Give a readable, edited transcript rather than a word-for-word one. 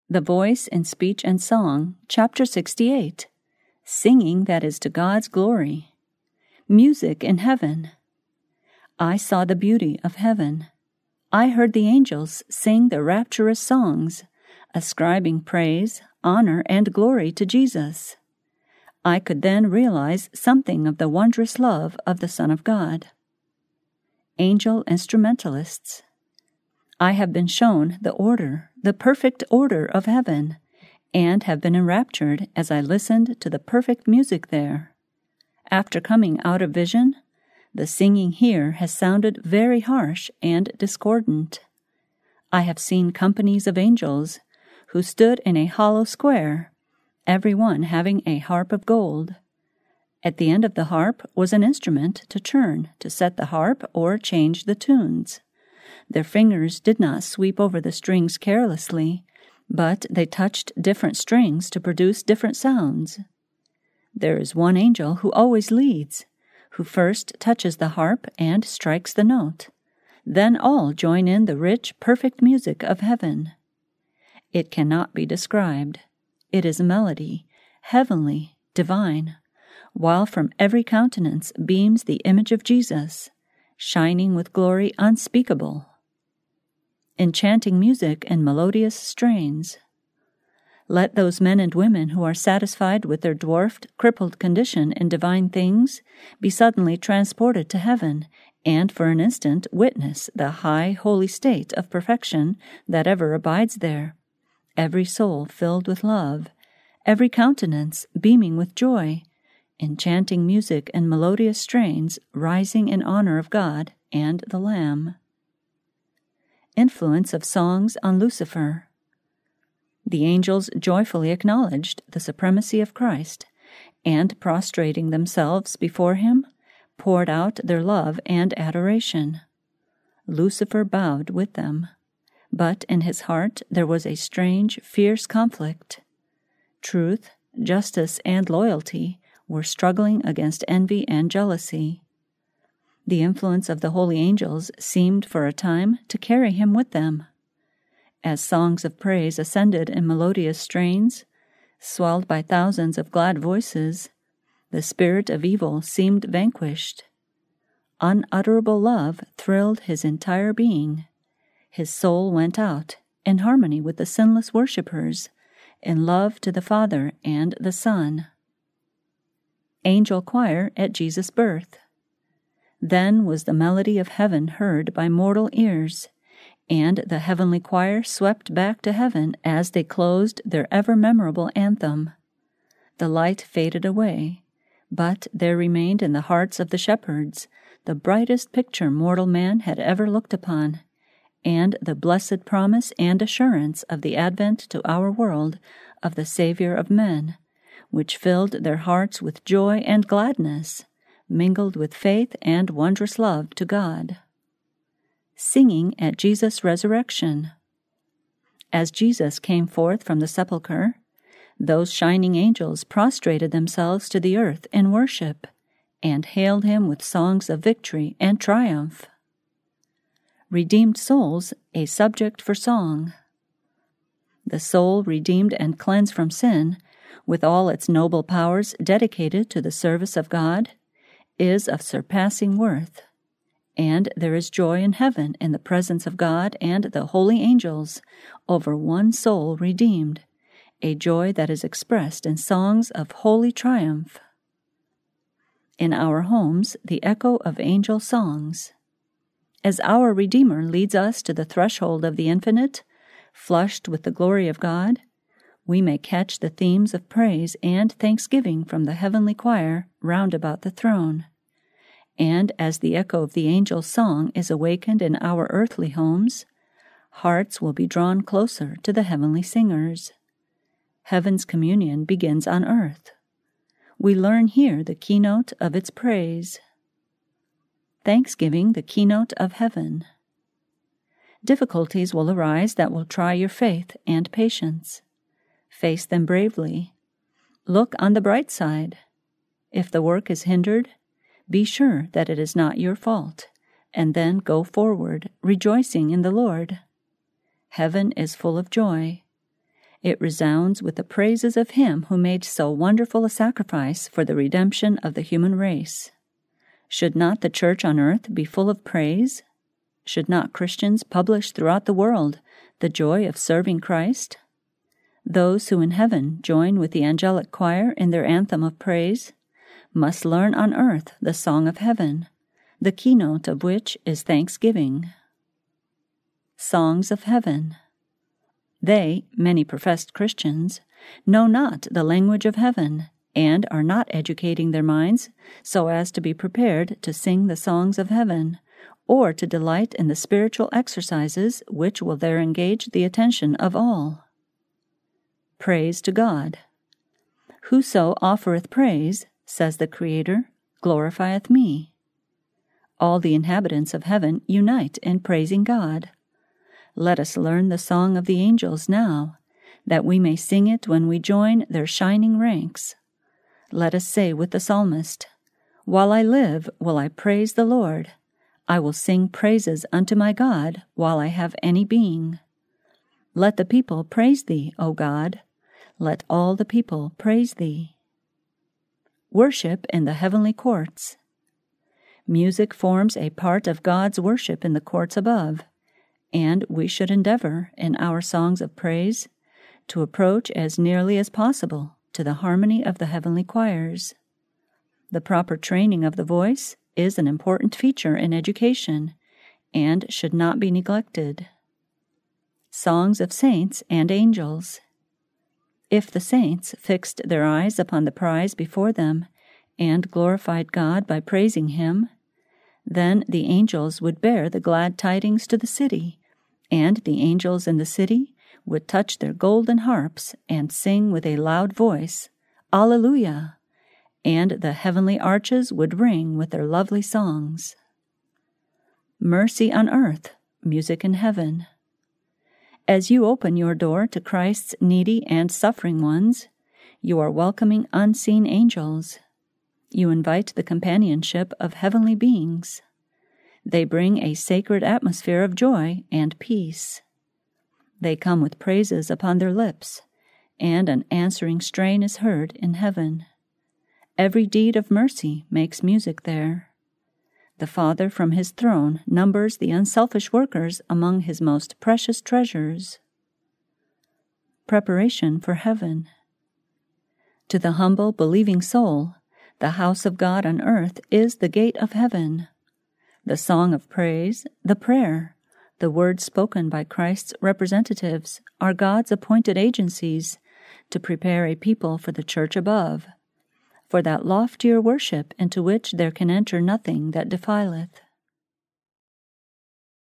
The Voice in Speech and Song, Chapter 68. Singing that is to God's glory. Music in heaven. I saw the beauty of heaven. I heard the angels sing their rapturous songs, ascribing praise, honor, and glory to Jesus. I could then realize something of the wondrous love of the Son of God. Angel Instrumentalists. I have been shown the perfect order of heaven, and have been enraptured as I listened to the perfect music there. After coming out of vision, the singing here has sounded very harsh and discordant. I have seen companies of angels who stood in a hollow square, every one having a harp of gold. At the end of the harp was an instrument to turn to set the harp or change the tunes. Their fingers did not sweep over the strings carelessly, but they touched different strings to produce different sounds. There is one angel who always leads, who first touches the harp and strikes the note. Then all join in the rich, perfect music of heaven. It cannot be described. It is a melody, heavenly, divine, while from every countenance beams the image of Jesus, shining with glory unspeakable. Enchanting music and melodious strains. Let those men and women who are satisfied with their dwarfed, crippled condition in divine things be suddenly transported to heaven, and for an instant witness the high, holy state of perfection that ever abides there, every soul filled with love, every countenance beaming with joy, enchanting music and melodious strains rising in honor of God and the Lamb. Influence of songs on Lucifer. The angels joyfully acknowledged the supremacy of Christ, and prostrating themselves before him, poured out their love and adoration. Lucifer bowed with them, but in his heart there was a strange, fierce conflict. Truth, justice, and loyalty were struggling against envy and jealousy. The influence of the holy angels seemed for a time to carry him with them. As songs of praise ascended in melodious strains, swelled by thousands of glad voices, the spirit of evil seemed vanquished. Unutterable love thrilled his entire being. His soul went out, in harmony with the sinless worshippers, in love to the Father and the Son. Angel choir at Jesus' birth. Then was the melody of heaven heard by mortal ears, and the heavenly choir swept back to heaven as they closed their ever-memorable anthem. The light faded away, but there remained in the hearts of the shepherds the brightest picture mortal man had ever looked upon, and the blessed promise and assurance of the advent to our world of the Savior of men, which filled their hearts with joy and gladness, mingled with faith and wondrous love to God. Singing at Jesus' resurrection. As Jesus came forth from the sepulchre, those shining angels prostrated themselves to the earth in worship, and hailed him with songs of victory and triumph. Redeemed souls, a subject for song. The soul redeemed and cleansed from sin, with all its noble powers dedicated to the service of God, is of surpassing worth, and there is joy in heaven in the presence of God and the holy angels over one soul redeemed, a joy that is expressed in songs of holy triumph. In our homes, the echo of angel songs. As our Redeemer leads us to the threshold of the infinite, flushed with the glory of God, we may catch the themes of praise and thanksgiving from the heavenly choir round about the throne. And as the echo of the angel's song is awakened in our earthly homes, hearts will be drawn closer to the heavenly singers. Heaven's communion begins on earth. We learn here the keynote of its praise. Thanksgiving, the keynote of heaven. Difficulties will arise that will try your faith and patience. Face them bravely. Look on the bright side. If the work is hindered, be sure that it is not your fault, and then go forward, rejoicing in the Lord. Heaven is full of joy. It resounds with the praises of Him who made so wonderful a sacrifice for the redemption of the human race. Should not the church on earth be full of praise? Should not Christians publish throughout the world the joy of serving Christ? Those who in heaven join with the angelic choir in their anthem of praise must learn on earth the song of heaven, the keynote of which is thanksgiving. Songs of heaven. They, many professed Christians, know not the language of heaven, and are not educating their minds so as to be prepared to sing the songs of heaven, or to delight in the spiritual exercises which will there engage the attention of all. Praise to God. Whoso offereth praise, says the Creator, glorifieth me. All the inhabitants of heaven unite in praising God. Let us learn the song of the angels now, that we may sing it when we join their shining ranks. Let us say with the psalmist, "While I live, will I praise the Lord. I will sing praises unto my God while I have any being. Let the people praise thee, O God. Let all the people praise thee." Worship in the heavenly courts. Music forms a part of God's worship in the courts above, and we should endeavor, in our songs of praise, to approach as nearly as possible to the harmony of the heavenly choirs. The proper training of the voice is an important feature in education, and should not be neglected. Songs of saints and angels. If the saints fixed their eyes upon the prize before them, and glorified God by praising Him, then the angels would bear the glad tidings to the city, and the angels in the city would touch their golden harps and sing with a loud voice, Alleluia, and the heavenly arches would ring with their lovely songs. Mercy on earth, music in heaven. As you open your door to Christ's needy and suffering ones, you are welcoming unseen angels. You invite the companionship of heavenly beings. They bring a sacred atmosphere of joy and peace. They come with praises upon their lips, and an answering strain is heard in heaven. Every deed of mercy makes music there. The Father from His throne numbers the unselfish workers among His most precious treasures. Preparation for heaven. To the humble, believing soul, the house of God on earth is the gate of heaven. The song of praise, the prayer, the words spoken by Christ's representatives are God's appointed agencies to prepare a people for the church above, for that loftier worship into which there can enter nothing that defileth.